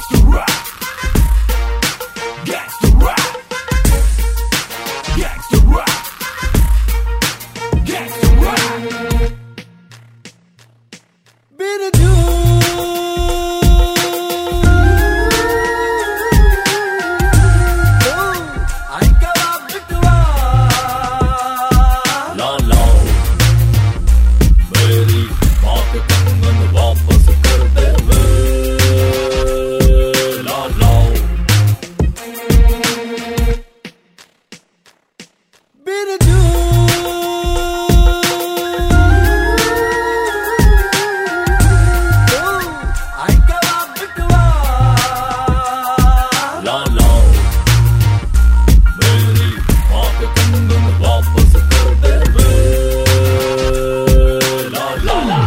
Gangsta rap, gangsta rap, gangsta rap, gangsta rap. Birju आई कवा बिटवा लाला मेरी बात कंगन वापस कर दे लाला बिरजू आई कवा बिटवा लाला मेरी बात कंगन वापस कर दे लाला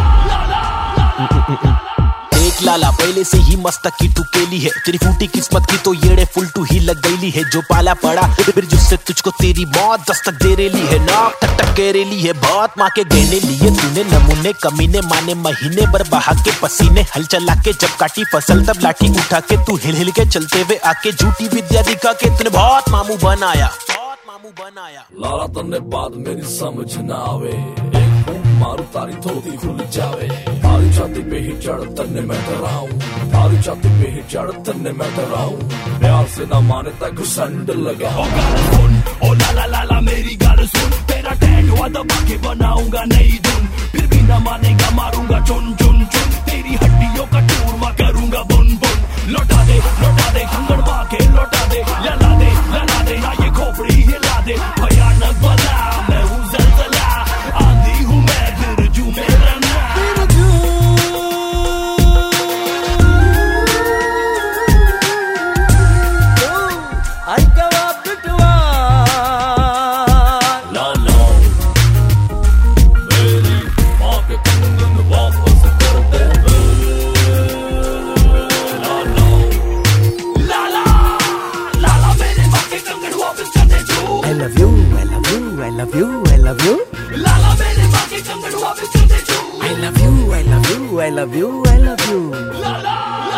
देख लाला पहले से ही मस्तक की टुकेली है, तेरी फूटी किस्मत की तो येड़े फुलटू ही लग गईली है। जो पाला पड़ा फिर जिससे तुझको तेरी मौत दस्तक दे रेली है, नाक टक टक करेली है। बहुत माँ के गहने लिए तूने, नमूने कमीने माने महीने भर बहा के पसीने। हल चला के जब काटी फसल तब लाठी उठा के तू हिल हिल के चलते हुए आके झूठी विद्या दिखा के तूने बहुत मामू बनाया, बहुत मामू बनाया। लाला तन्ने बात मेरी समझ ना आवे, एक फूंक मारू तारी थोड़ी खुल जावे। तारी छाती पे ही चढ़ तन्ने मैं डराऊं, तारी छाती पे ही चढ़ तन्ने मैं डराऊं। प्यार से ना माने तक घुसंड लगा। ओ गाल सुन, ओ लाला लाला मेरी गाल सुन, तेरा टैग हुआ दबा के बनाऊंगा नई धुन। फिर भी ना मानेगा मारूंगा चुन चुन चुन, तेरी हड्डियों का चूरमा करूंगा बुन बुन। लौटा दे कंगन माँ के लौटा दे, लला दे ना ये खोपड़ी हिला दे। भयानक बला मैं हूँ जलजला, आंधी हूँ मैं बिरजू मेरा नाम। बिरजू आई कवा बिटवा लाला मेरी माँ के कंगन वापस कर दे लाला लाला लाला मेरे माँ के कंगन वापस कर दे तू। I love you, I love you, I love you, I love you. लाला मेरे माँ के कंगन वापस कर दे तू। I love you, I love you, I love you, I love you. लाला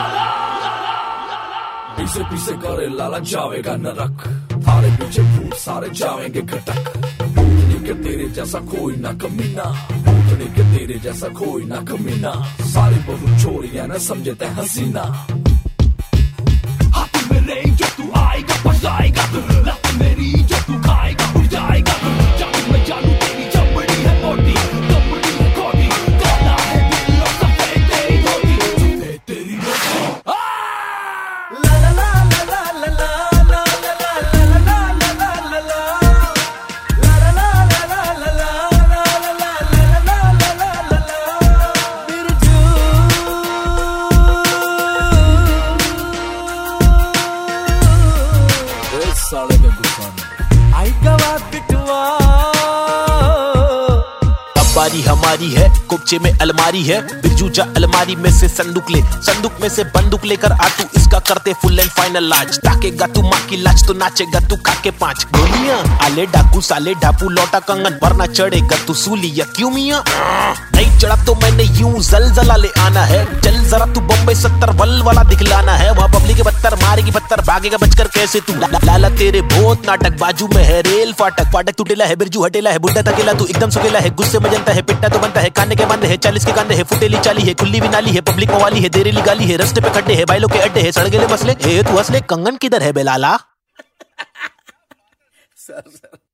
पीछे पीछे करे लाला जावेगा नरक, थारे पीछे भूत सारे जावेंगे घटक। भूतनी के तेरे जैसा कोई ना कमीना, भूतनी के तेरे जैसा कोई ना कमीना। सारी बहु छोरियां न समझते हसीना। हाथ मेरे जो तू आएगा पछताएगा, लत मेरी जो तू खाएगा उड़ जाएगा। जादू में जादू तेरी चमड़ी है मोटी, कपड़ी है कोटी, काला है दिल और सफेद तेरी धोती, सफेद तेरी रोटी। La la la la la la la la la la la la la la la. La la la la la la la la la la la la la la. Birju इस साले के गुस्सा में आई कवा बिटवा अब बारी हमारी है, कुपचे में अलमारी है। बिरजू जा अलमारी में से संदूक ले, संदूक में से बंदूक लेकर आ तू, इसका करते फुल एंड फाइनल लाज। ताकेगा तू माँ की लाज तो नाचेगा तू खाके 5 गोलियां। आले डाकू साले ढापू लौटा कंगन, वरना चढ़ेगा तू सूलिया क्यों मियां। नहीं चढ़ा तो मैंने यूं जलजला ले आना है, चल जरा तू बम्बई 70 वल वाला दिखलाना है। वहाँ पब्लिक के बत्तर मारेगी पत्थर, भागेगा बचकर कैसे तू। लाला तेरे बहुत नाटक, बाजू में है रेल फाटक। फाटक टूटेला है, बिरजू हटेला है, बुड्ढा तकेला तू एकदम सुकेला है। गुस्से में जनता है, पिट्टा तो बनता है, काने के बंद है, 40 के कांदे है, फुटेली चाली है, खुली भी नाली है, पब्लिक मवाली है, देरेली गाली है, रस्ते पे खड्डे है, बाइलों के अड्डे है, सड़गेले मसले। तू हंसले कंगन किधर है बेलाला। सर